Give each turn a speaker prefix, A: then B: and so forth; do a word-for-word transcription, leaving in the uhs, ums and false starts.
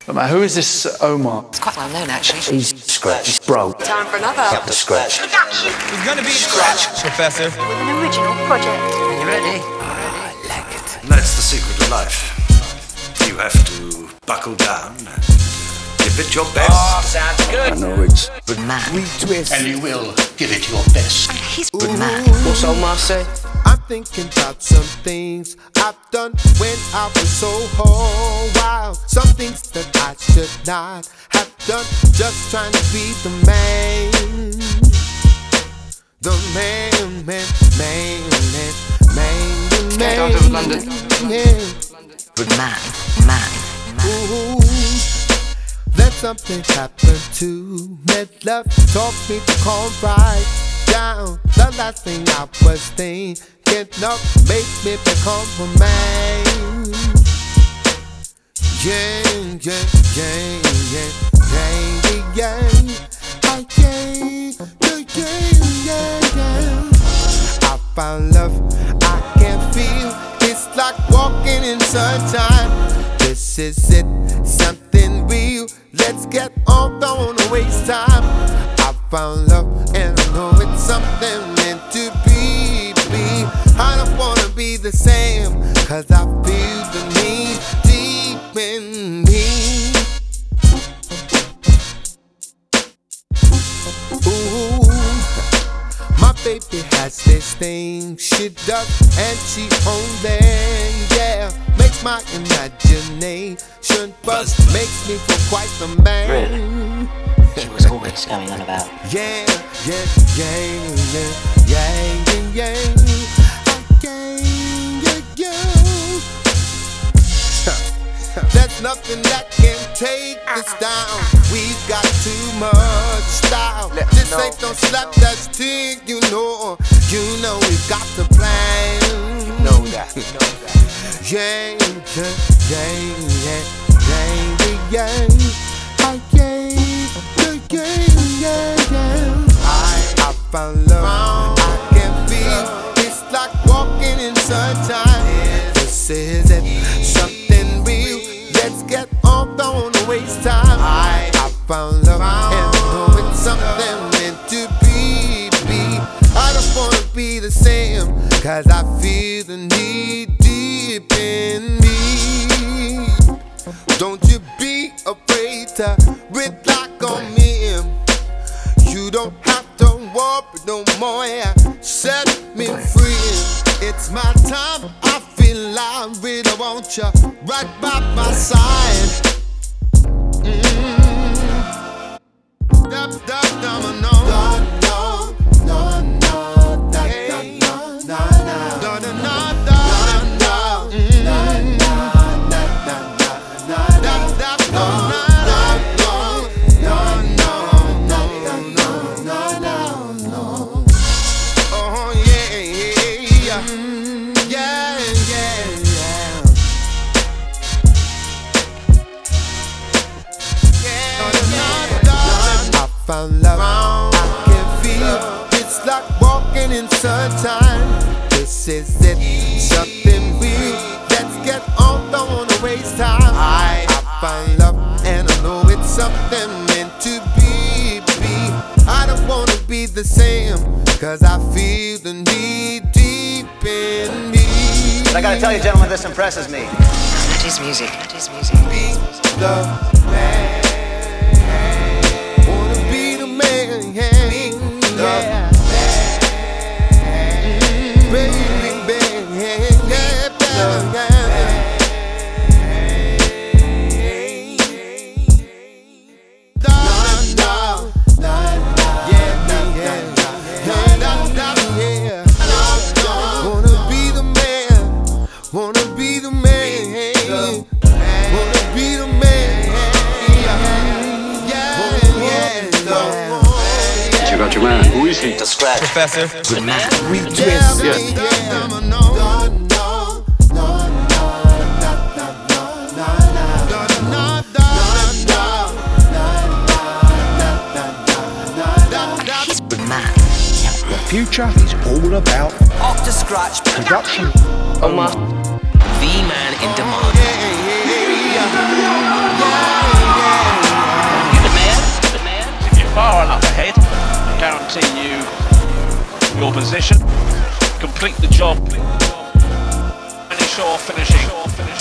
A: But man, who is this Omar?
B: It's quite well known, actually.
A: He's scratch. He's broke.
B: Time for another.
A: Up the scratch.
C: It's gonna be scratch, Professor.
D: With an original project.
B: Are you ready?
A: I like it.
E: That's the secret of life. You have to buckle down and give it your best.
B: Oh, sounds good.
A: I know it's
B: Good man.
A: retwist.
F: And you will give it your best.
B: He's good man.
A: What's Omar say?
G: I'm thinking about some things I've done when I was so whole wild. Some things that I should not have done, just trying to be the man. The man, man, man, man, man, the man.
B: Out of London.
G: Yeah.
B: Good man. Man. Man.
G: Ooh, let something happen to me. Love taught me to calm right down. The last thing I was thinking of make me become a man. Yeah, yeah, yeah, yeah, yeah, yeah, I yeah, yeah, yeah, yeah, yeah. I found love I can feel. It's like walking in sunshine. This is it, something real. Let's get on, don't wanna waste time. I found love and I know it's something meant to be, be. I don't wanna be the same, cause I feel the need deep in me. Ooh, my baby has this thing she does, and she only, yeah, makes my imagination buzz, makes me feel quite the man.
H: Really? She was always going on about.
G: Yeah, yeah, yeah, yeah, yeah, yeah, yeah, yeah, yeah, yeah. There's nothing that can take us down. We've got too much style. This ain't no slap, that's tea, you know. You know we've got the plan.
A: You know that. You know that.
G: Yeah, yeah, yeah, yeah, yeah, yeah, I yeah, yeah, yeah, yeah, yeah. I, I found love, I can feel. It's like walking in sunshine. This is it, something real. Let's get on, don't wanna waste time. I, I found love, and I know it's something meant to be, be. I don't wanna be the same, cause I feel the need deep in me. Don't you be afraid to rely on me. You don't have to worry no more, yeah. Set me free. It's my time, I feel I really want you right by my side. Mm-hmm. Stop, stop, domino. No, no, no, no, no, hey. no, no, no, no, no, no, no, no, no, mm-hmm. no, no, no, no, no, no, stop, stop, no, no. Found love, I can feel. It's like walking in sunshine. This is it, something real. Let's get on, don't wanna waste time. I, I found love, and I know it's something meant to be, be. I don't wanna be the same, cause I feel the need deep in me.
I: But I gotta tell you, gentlemen, this impresses me.
B: That is music. That is music.
G: Be the man. Yeah, baby, baby, yeah, yeah, wanna be the man, wanna be the man, wanna be the man, yeah, yeah.
A: You got your man. Who is he?
H: The scratch.
C: Professor.
B: Good man.
A: Retwist. Yeah.
B: Good man.
A: The future is all about
B: Off the scratch.
A: production.
B: Omar. The man in demand.
G: Yeah, yeah, yeah, yeah.
I: continue your position, complete the job, finish or finishing.